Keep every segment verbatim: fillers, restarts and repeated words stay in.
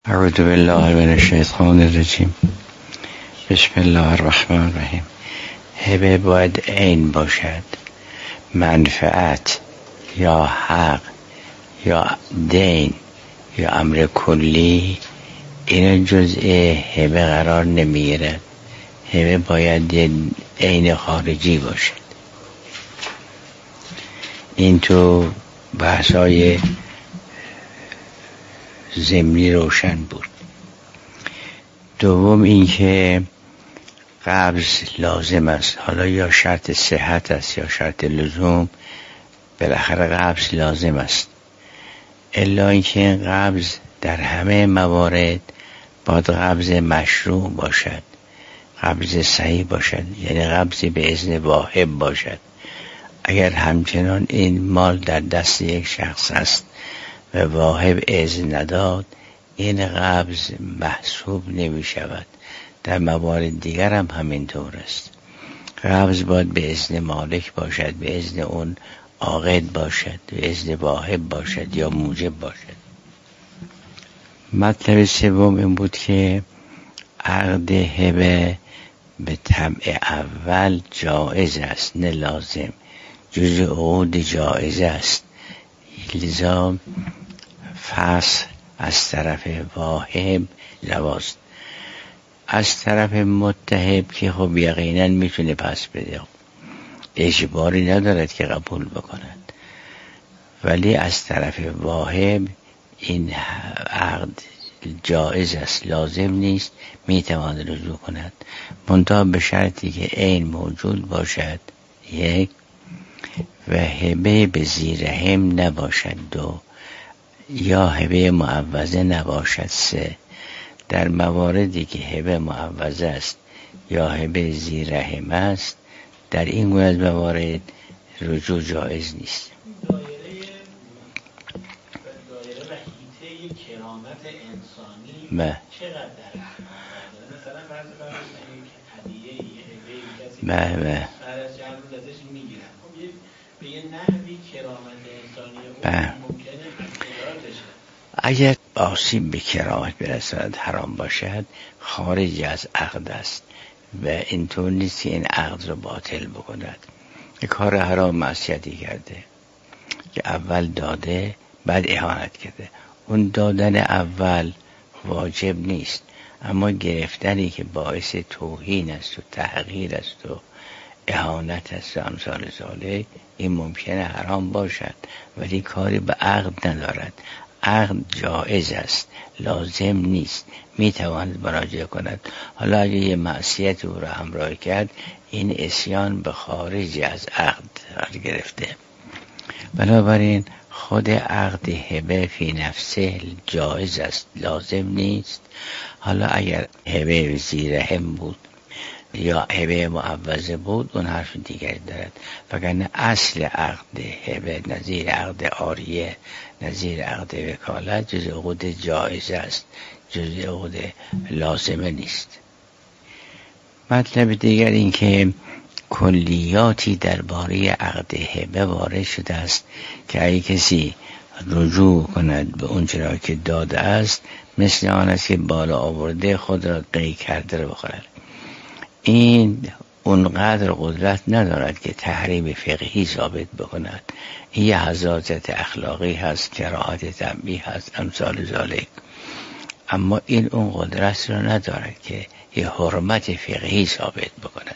اعوذ بالله من الشیطان الرجیم. بسم الله الرحمن الرحیم. هبه باید عین باشد، منفعت یا حق یا دین یا امر کلی این جزء هبه قرار نمیگیرد. هبه باید عین خارجی باشد. این تو بحثای ضمنی روشن بود. دوم اینکه قبض لازم است، حالا یا شرط صحت است یا شرط لزوم، بالاخره قبض لازم است. الا اینکه قبض در همه موارد باید قبض مشروع باشد، قبض صحیح باشد، یعنی قبض به اذن واهب باشد. اگر همچنان این مال در دست یک شخص است و واهب اذن نداد، این قبض محسوب نمی شود. در موارد دیگر هم همینطور است. قبض باید به اذن مالک باشد، به اذن اون عاقد باشد، به اذن واهب باشد یا موجب باشد. مطلب سوم این بود که عقد هبه به طبع اول جایز است، نه لازم، جزء عقود جایز است. لذا فصل از طرف واهب جواز، از طرف متهب که خب یقینا میتونه پس بده، اجباری ندارد که قبول بکند، ولی از طرف واهب این عقد جایز است، لازم نیست، میتواند رجوع کند، منتها به شرطی که عین موجود باشد، یک، و هبه به زیر هم نباشد، دو، یا هبه معوضه نباشد، سه. در مواردی که هبه معوضه است یا هبه زیر هم است، در این گونه از موارد رجوع جایز نیست. دایره دایره و حیطه کرامت انسانی نه. چقدر در مثلا بعضی وقتا یک هدیه یه هبه کسی نه نه بعد از چند روز ازش میگیرن، خب یه به یه نحوی کرامت انسانی اون ممکنه اختیاراتشه. اگر آسیب به کرامت برسد حرام باشد، خارج از عقد است و اینطور نیست که این عقد رو باطل بکند. یک کار حرام معصیتی کرده که اول داده بعد اهانت کرده، اون دادن اول واجب نیست، اما گرفتنی که باعث توهین است و تحقیر است و اهانت است و امثال ذالک، این ممکنه حرام باشد ولی کاری به عقد ندارد. عقد جایز است، لازم نیست، میتواند مراجعه کند. حالا اگه یه معصیت او را همراه کرد، این عصیان به خارج از عقد قرار گرفته. بنابراین خود عقد هبه فی نفسه جایز است، لازم نیست. حالا اگر هبه زیر هم بود یا هبه معوضه بود، اون حرف دیگری دارد، وگرنه اصل عقد هبه نظیر عقد عاریه، نظیر عقد وکالت، جز عقود جایز است، جز عقود لازمه نیست. مطلب دیگر این که کلیاتی درباره عقد هبه وارد شده است که اگه کسی رجوع کند به اون چرا که داده است، مثل آن است که بالا آورده خود را قی کرده رو بخورد. این اونقدر قدرت ندارد که تحریم فقهی ثابت بکند. این یه حزازت اخلاقی هست، کراهت طبعی هست، امثال ذالک، اما این اون قدرت رو ندارد که یه حرمت فقهی ثابت بکند.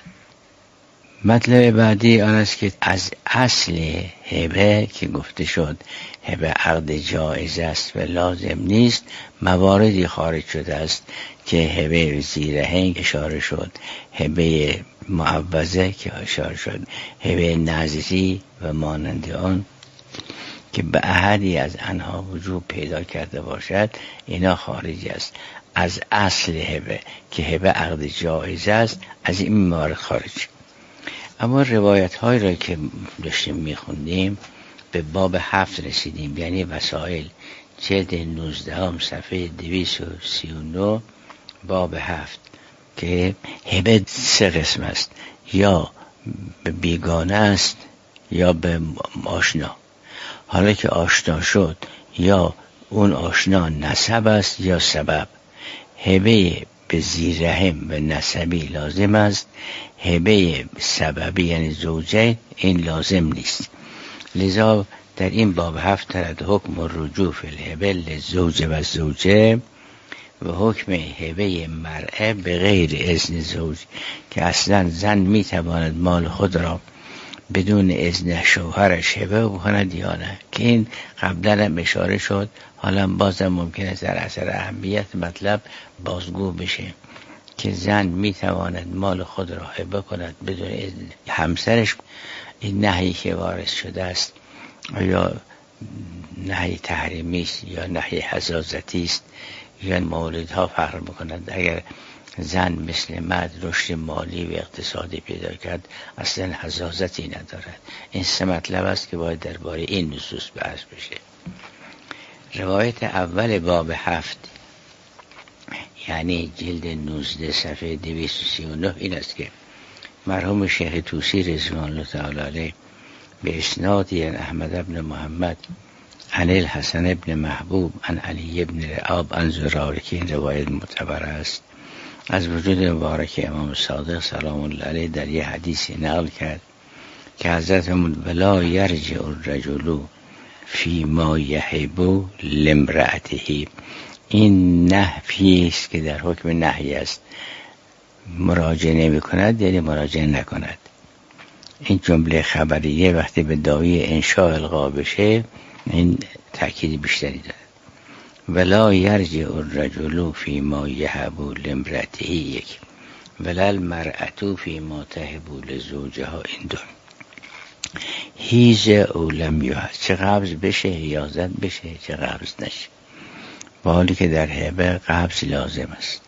مطلب بعدی آن است که از اصل هبه که گفته شد هبه عقد جایز است و لازم نیست، مواردی خارج شده است که هبه زیر هم اشاره شد، هبه معوضه که اشاره شد، هبه نظری و مانند آن که به احدی از آنها وجود پیدا کرده باشد، اینا خارجی است از اصل هبه که هبه عقد جایز است، از این موارد خارج. اما روایت هایی را که داشتیم میخوندیم به باب هفت رسیدیم، یعنی وسائل، جلد نوزده هم صفحه دویست و سی و نه، باب هفت، که هبه سه قسم است، یا به بیگانه است یا به آشنا. حالا که آشنا شد، یا اون آشنا نسب است یا سبب. هبه به زیرهم و نسبی لازم است، هبه سببی یعنی زوجه این لازم نیست. لذا در این باب هفت ترد حکم رجوع فی الهبه للزوج و زوجه و حکم هبه مرأه به غیر اذن زوج، که اصلا زن میتواند مال خود را بدون اذن شوهرش هبه بکند یا نه، که این قبلا هم اشاره شد، حالا بازم ممکن است در اثر اهمیت مطلب بازگو بشه که زن میتواند مال خود را هبه کند بدون اذن همسرش. این نهی که وارد شده است یا نهی تحریمی است یا نهی حزازتی است یا موردها فرق میکنند. اگر زن مثل مرد رشد مالی و اقتصادی پیدا کرد اصلا حزازتی ندارد. این سه مطلب است که باید درباره این نصوص بحث بشه. روایت اول باب هفت یعنی جلد نوزده صفحه دویست و سی و نه این است که مرحوم شیخ طوسی رضوان الله تعالی علیه به اسنادی عن احمد ابن محمد عن الحسن ابن محبوب عن علی ابن رعاب عن زراره، که این روایت معتبر است، از وجود مبارک امام صادق سلام الله علیه در یه حدیثی نقل کرد که حضرت ولا یرجع الرجل فی ما یحب لامرأته. این نهی است که در حکم نهی است، مراجعه نمی کند یعنی مراجعه نکند. این جمله خبریه وقتی به داعی انشاء القا بشه این تأکید بیشتری دارد. ولا یرجع الرجل فی ما یحب لامرأته یک، ولا المرأة فی ما تحب لزوجها این دو. هیز او لم یحز، چه قبض بشه حیازت بشه چه قبض نشه، با حالی که در هبه قبض لازم است.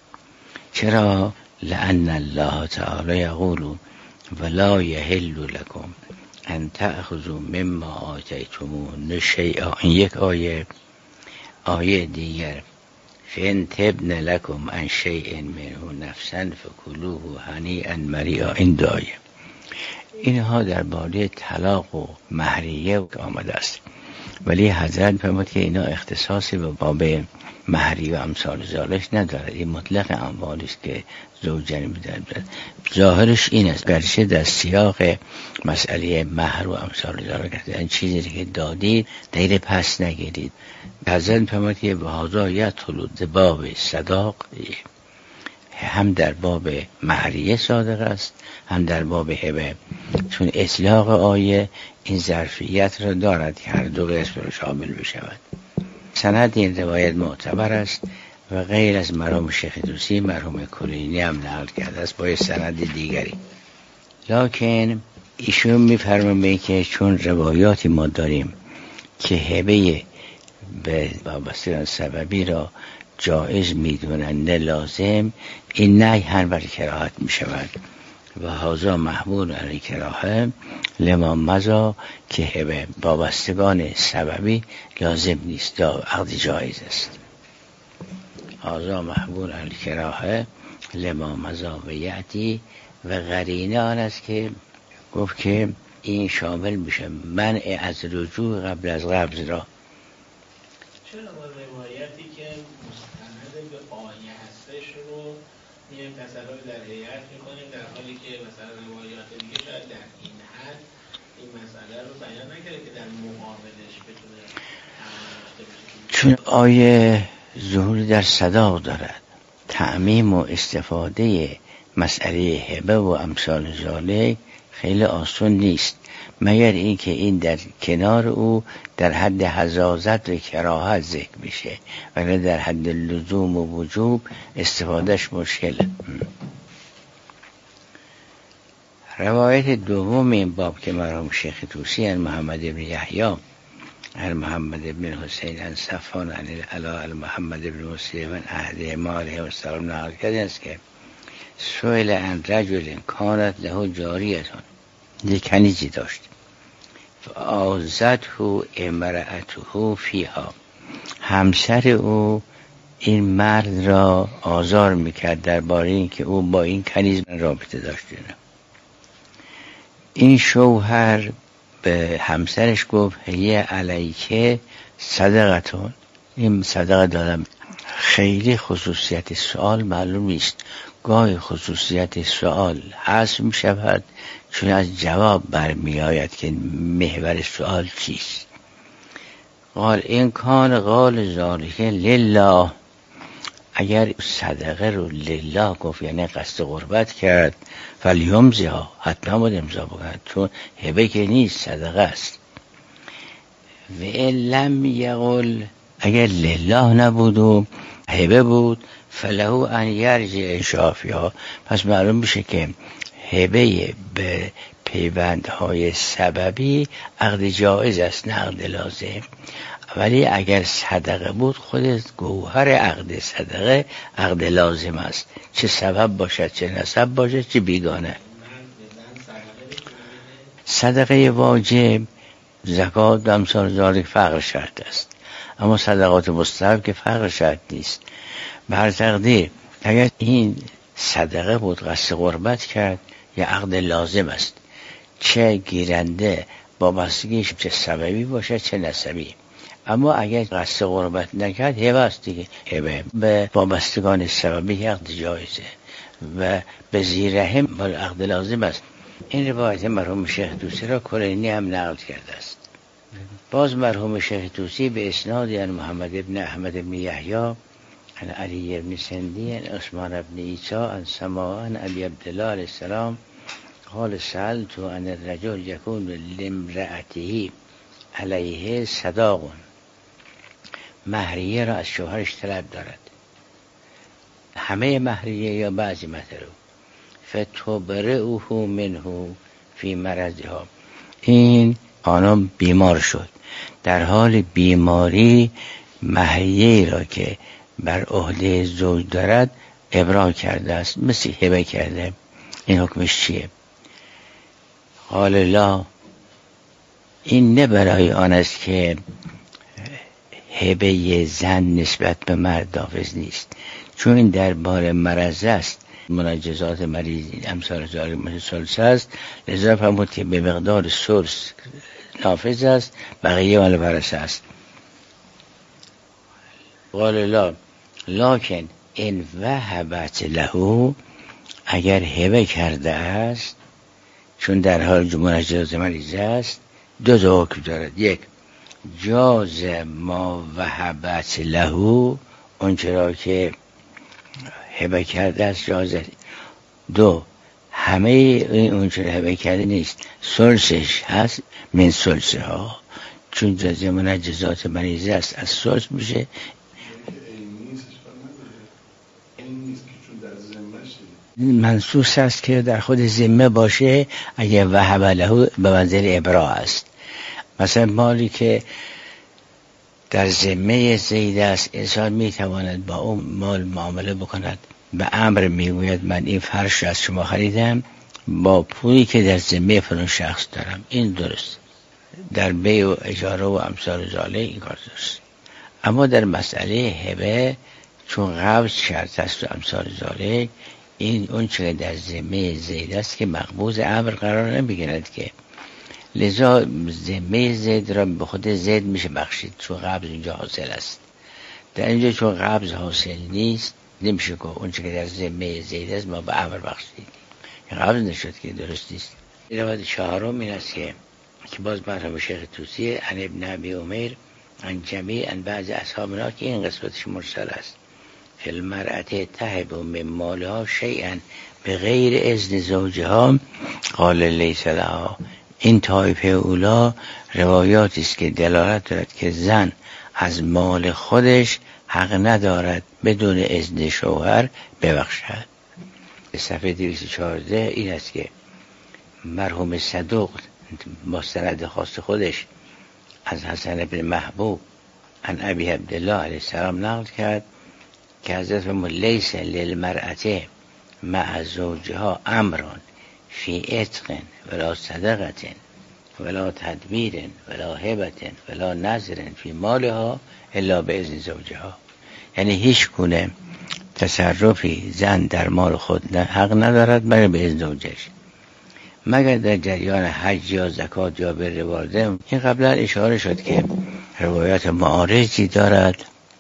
چرا؟ لأن الله تعالی یقول ولا یحل لکم ان تأخذوا مما آتیتموهن شیئا. این یک آیه. آیه دیگر فإن تبن لکم عن شیء منه نفسا فکلوه هنیئا مریئا. این دو آیه. اینها در باره طلاق و مهریه آمده است، ولی حضرت فرمود که اینا اختصاصی به باب مهری و امثال ذالک ندارد. این مطلق اموالی است که زوجین میدن. ظاهرش این است گرچه در سیاق مسئله مهر و امثال ذالک این چیزی که دادید دیر پس نگیرید. حضرت فرمود که به هذا یدخل باب صداق، هم در باب مهریه صادق است هم در باب هبه، چون اطلاق آیه این ظرفیت را دارد که هر دو قسم را شامل بشود. سند این روایت معتبر است و غیر از مرحوم شیخ طوسی مرحوم کلینی هم نقل کرده است با سند دیگری. لکن ایشون می‌فرمایند که چون روایاتی ما داریم که هبه به واسطه سببی را جایز میدونند نه لازم، این نهی هم بر کراهت میشود و هذا محمول علی کراهه لما مضی که هبه وابستگان سببی لازم نیست، عقد جایز است. هذا محمول علی کراهه لما مضی و یأتی و قرینه آن است که گفت که این شامل میشه منع از رجوع قبل از قبض را. چرا ما روایتی که مستند به آیه هستش رو میایم تصرف در هیئت میکنیم، در حالی که مثلا روایات دیگه شاید در این حد این مسئله رو بیان نکرده که در مقابلش بتونه چون آیه ظهور در صداق دارد. تعمیم و استفاده مسئله هبه و امثال ذالک خیلی آسان نیست، مگر این که این در کنار او در حد حزازت و کراهت ذکر بشه، ولی در حد لزوم و وجوب استفادهش مشکله. روایت دوم این باب که مرحوم شیخ طوسی عن محمد بن یحیی عن محمد بن حسین عن صفوان عن العلا عن محمد بن مسلم عن احدهما علیه السلام نقل کرده است که سئل عن رجل کانت له جاریتون، یک کنیزی داشت، فآذته امرأته فیها، همسر او این مرد را آزار میکرد درباره این که او با این کنیز رابطه داشته. این شوهر به همسرش گفت هی علیکه صدقتون، این صدقه دادم. خیلی خصوصیت سوال معلوم نیست، گاهی خصوصیت سوال حذف می شود چون از جواب برمی آید که محور سوال چیست. قال این کان قال ذالک لله، اگر صدقه رو لله گفت یعنی قصد قربت کرد، فلیمضیها، حتما باید امضا بکند چون هبه که نیست، صدقه است. و لم یقل، اگر لله نبود و هبه بود، فله ان یرجع شافیها، پس معلوم میشه که هبه به پیوندهای سببی عقد جایز است نه عقد لازم. ولی اگر صدقه بود خود گوهر عقد صدقه عقد لازم است، چه سبب باشد چه نسب باشد چه بیگانه. صدقه واجب، زکات و امثال ذالک فقر شرط است، اما صدقات مستحب که فقر شرط نیست. به هر تقدیر اگر این صدقه بود قصد قربت کرد یا عقد لازم است، چه گیرنده وابستگیش چه سببی باشه چه نسبی. اما اگر قصد قربت نکرد هبه است دیگه، هبه به وابستگان سببی عقد جایزه و به زیرهم بال عقد لازم است. این روایت مرحوم شیخ طوسی را کلینی هم نقل کرده است. باز مرحوم شیخ طوسی به اسناد عن محمد ابن احمد ابن یحیی عن علی ابن سندی عن عثمان ابن عیسی عن سماع عن ابی عبدالله علیه السلام قال سألت عن الرجل یکون لامرأته علیه صداق، مهریه را از شوهرش طلب دارد، همه مهریه یا بعضی مهریه، فتبرئه منه فی مرضها، این خانم بیمار شد، در حال بیماری مهریه را که بر عهده زوج دارد ابرا کرده است، مثل هبه کرده. این حکمش چیه؟ قال لا، این نه برای آن است که هبه زن نسبت به مرد نافذ نیست، چون این درباره مرض است، منجزات مریض امثال ذالک ثلث است، لذا فرمود که به مقدار ثلث نافذ است، بقیه مال ورثه است. قال لا لکن ان وهبت له، اگر هبه کرده است، چون در حال منجزات مریض است، دو تا حکم دارد. یک، جاز ما وهبت له، اون چرا که هبه کرده است جازه. دو، همه این اون چرا هبه کرده نیست، ثلثش هست من ثلثه ها، چون جزء منجزات مریض است از ثلث میشه. منصوص است که در خود ذمه باشه، اگه وهب له به منزل ابرا است. مثلا مالی که در ذمه زید است، انسان میتواند با اون مال معامله بکند، به امر میگوید من این فرش از شما خریدم با پولی که در ذمه فلان شخص دارم، این درست. در بیع و اجاره و امثال ذالک این کار درست. اما در مسئله هبه چون قبض شرط است و امثال ذالک، این اون چه در ذمه زید است که مقبوض امر قرار نمیگیرد که، لذا ذمه زید را به خود زید میشه بخشید چون قبض اینجا حاصل است. در اینجا چون قبض حاصل نیست نمیشه که اون چه در ذمه زید است ما به امر بخشید، قبض نشد که درست نیست. روایت چهارم این است که که باز مرحوم شیخ طوسی عن ابن ابی عمیر عن جمیع عن بعض اصحابنا که این قسمتش مرسل است، فی المرأة تهب من مالها شیئا به غیر اذن زوجها قال لیس لها. این طایفه اولا روایاتی است که دلالت دارد که زن از مال خودش حق ندارد بدون اذن شوهر ببخشد. صفحه دویست و چهارده این است که مرحوم صدوق با سند خاص خودش از حسن بن محبوب عن ابی عبدالله علیه السلام نقل کرد که حضرت فرمود لیس للمرأة مع زوجها امران فی عتق ولا صدقة ولا تدبیر ولا هبة ولا نذر فی مالها الا باذن زوجها. یعنی هیچ گونه تصرفی زن در مال خود حق ندارد مگر به اذن زوجش، مگر در جریان حج یا زکات یا بر والدین. این قبلا اشاره شد که روایات معارضی دارد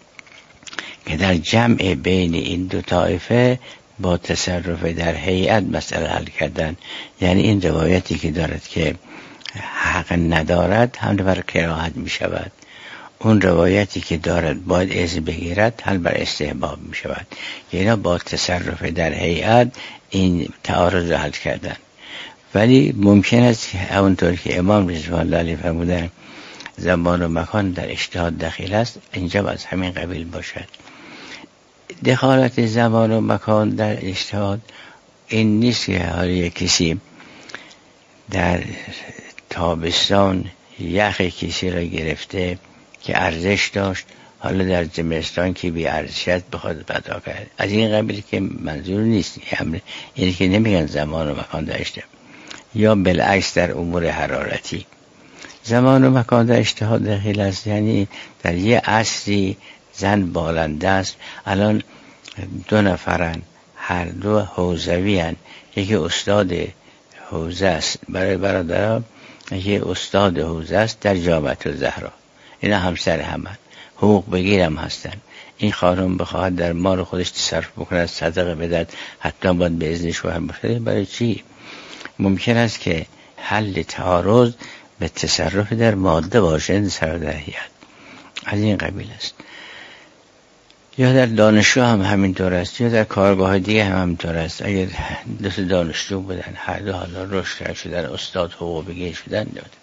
که در جمع بین این دو طایفه با تصرف در هیئت مسئله حل کردن. یعنی این روایتی که دارد که حق ندارد حمل بر کراهت می شود، اون روایتی که دارد باید اذن بگیرد حمل بر استحباب می شود. یعنی با تصرف در هیئت این تعارض حل کردن. ولی ممکن است که همونطور که امام رضوان الله علیه فرمودن زمان و مکان در اجتهاد دخیل است، اینجا از همین قبیل باشد. دخالت زمان و مکان در اجتهاد این نیست که حالا کسی در تابستان یخ کسی را گرفته که ارزش داشت، حالا در زمستان که بی ارزشیت بخواد پیدا کرد. از این قبیل که منظور نیست، یعنی که نمیگن زمان و مکان در اجتهاد. یا بالعکس در امور حرارتی زمان و مکان در اجتهاد دخیل است. یعنی در یه عصری زن بالنده است، الان دو نفرن، هر دو حوزوی هن، یکی استاد حوزه است برای برادرها، یکی استاد حوزه است در جامعه الزهرا، اینا همسر همن، حقوق بگیرم هستن. این خانم بخواهد در مال خودش تصرف بکند، صدقه بدهد، حتی باید به اذن شوهر باشه. برای چی؟ ممکن است که حل تعارض به تصرف در ماده باشه، تصرف در هیئت، از این قبیل است. یا در دانشجو هم همینطور است، یا در کارگاه دیگه هم همینطور است. اگر دو تا دانشجو بودن، هر دو حالا رشد شدن، استاد حقوق بگیر شدن.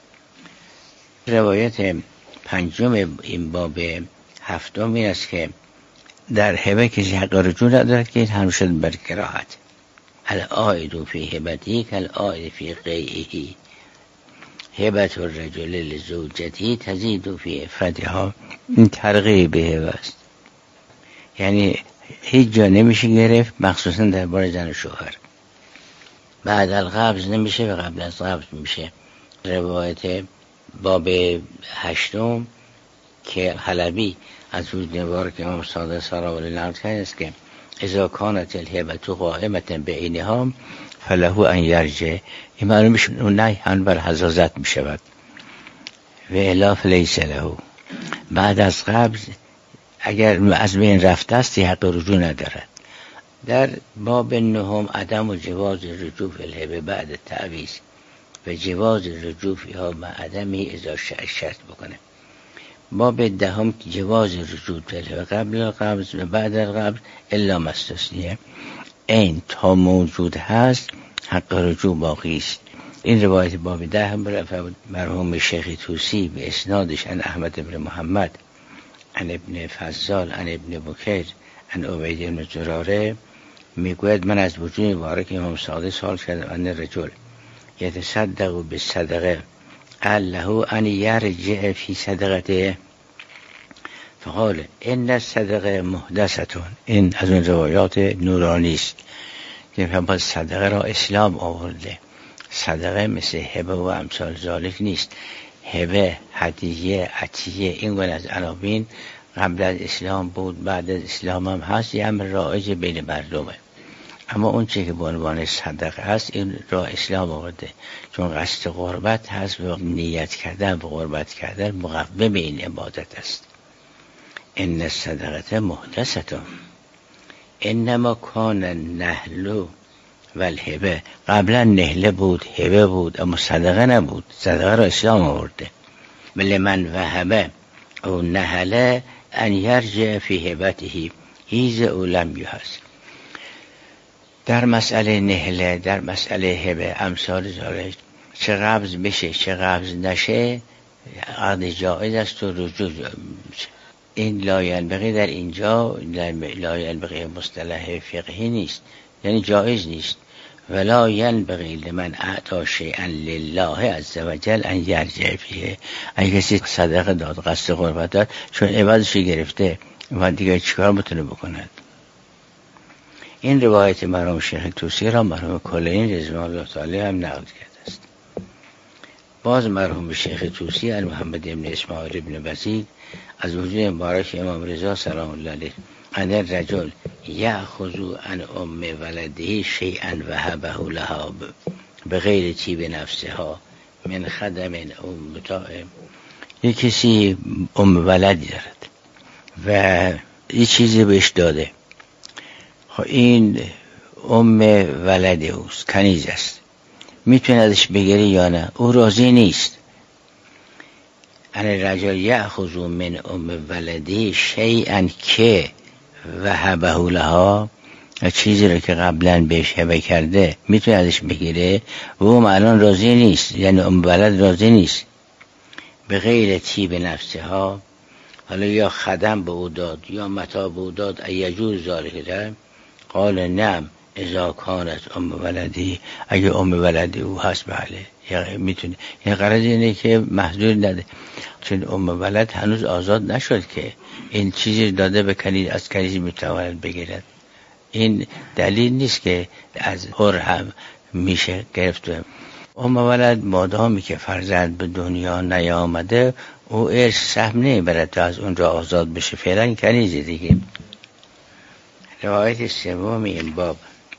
روایت پنجم این باب هفتم این است که در هبه کسی حق رجوع ندارد که هم شد بر کراهت. العائد فی هبتی کالعائد فی قیئه، هبت الرجل لزوجته تزید فی افردها. این ترغیب هبه است، یعنی هیچ جا نمیشه گرفت، مخصوصا در بار زن و شوهر. بعد القبض نمیشه و قبل از قبض میشه. روایت باب هشتم که حلبی از روز نوار که امام صادق سلام علیه نقل کرده است که اذا کانت الهبة قائمة بعینها فله ان یرجع. این معلوم میشه اون نه هم بر حزازت میشود و الا فلیس له. بعد از قبض اگر از بین رفته است حق رجوع ندارد. در باب نهم عدم و جواز رجوع فی الهبه بعد تعویض و جواز رجوع فیها مع عدمی اذا شرط بکنه. باب دهم جواز رجوع فی الهبه قبل القبض و بعد القبض الا ما استثنیه. این تا موجود هست حق رجوع باقی است. این روایت باب ده هم برای مرحوم شیخ طوسی به اسنادش عن احمد بن محمد عن ابن فضال عن ابن بکیر عن عبید بن زراره میگوید من از وجود مبارک امام صادق سوال کردم ان رجل یتصدق بالصدقه قال له ان یرجع فی صدقته فقال ان الصدقه محدثه. این از اون روایات نورانی است که باز صدقه را اسلام آورده. صدقه مثل هبه و امثال ذالک نیست. هبه، هدیه، عطیه، این گونه از عناوین قبل از اسلام بود، بعد از اسلام هم هست، یه امر رایج بین مردمه. اما اون چیزی که به عنوان صدقه هست این را اسلام آورده، چون قصد قربت هست و نیت کردن به قربت کردن مقوم این عبادت است. ان الصدقه محدثه انما کان النهل والهبه. قبلا نهله بود، هبه بود، اما صدقه نبود. صدقه را اسلام آورده. بل من وهبه او نهله ان یرجع فی هبته هیز او لم یحس. در مسئله نهله، در مسئله هبه، امثال ذالک، چه قبض بشه چه قبض نشه عقد جائز است و رجوع. این لا ینبغی در اینجا لا ینبغی مصطلح فقهی نیست، یعنی جائز نیست. ولا ینبغی لمن اعطا شیئا لله عز وجل ان یرجع فیه. اگه کسی صدقه داد، قصد قربت داد، چون عوضش گرفته و دیگه چیکار بتونه بکند. این روایت مرحوم شیخ طوسی را مرحوم کلینی رضوان الله تعالی هم نقل کرده است. باز مرحوم شیخ طوسی عن محمد بن اسماعیل بن وزید از وجود مبارک امام رضا سلام الله علیه ان الرجل یأخذ عن ام ولده شیئا وهبه لها بغیر طیب نفسها من خدم او متاع. یک کسی ام ولدی دارد و یه چیزی بهش داده، خب این ام ولد اوست، کنیز است، میتونه ازش بگیره یا نه؟ او راضی نیست. ان الرجل یأخذ من ام ولده شیئا که وهبه لها، چیزی رو که قبلا بهش هبه کرده میتونه ازش بگیره و او الان راضی نیست، یعنی ام ولد راضی نیست. به غیر طیب نفسها، حالا یا خدم به او داد یا متاع به او داد، ایجوز ذالک ده؟ قال نعم اذا کانت ام ولدی، اگه ام ولدی او هست بله یا میتونه. یعنی قرار اینه که محدود نده، چون ام ولد هنوز آزاد نشد که این چیزی داده به کنیز، از کنیز میتواند بگیرد. این دلیل نیست که از حر هم میشه گرفت. ام ولد مادامی که فرزند به دنیا نیامده او ارث سهم نمیبرد تا از اونجا آزاد بشه، فعلا کنیزه دیگه. روایت سوم این باب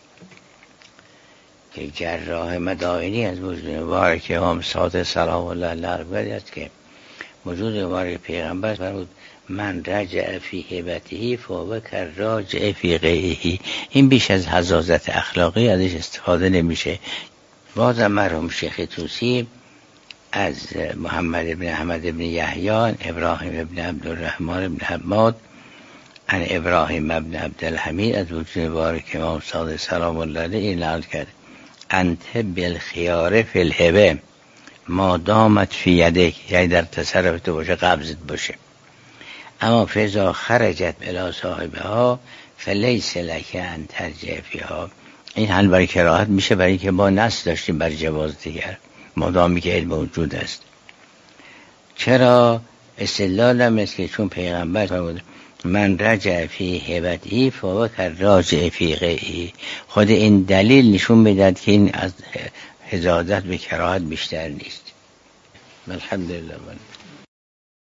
که جراح مدائنی از وجود مبارک امام صادق سلام الله علیه است که وجود مبارک پیغمبر فرمود من رجع فی هبته فهو کالراجع فی غیره. این بیش از حزازت اخلاقی ازش استفاده نمیشه. بازم مرحوم شیخ طوسی از محمد بن احمد بن یحیی، ابراهیم بن عبدالرحمن بن حماد، ان ابراهیم بن عبدالحمید از وجود مبارک امام صادق سلام الله علیه نقل کرد انت بالخیار فی الهبه ما دامت فی یدک، یعنی در تصرف تو باشه، قبضت باشه، اما فیضا خرجت الی صاحبها فلیس لک ان ترجع فیها. این حل برای کراهت میشه، برای که ما نص داشتیم بر جواز دیگر مادامی که علم وجود است. چرا استدلال هم است که چون پیغمبر فرمود من رجع فی هبته فهو کالراجع فی غیره، خود این دلیل نشون میداد که این از حزازت به کراهت بیشتر نیست. الحمدلله.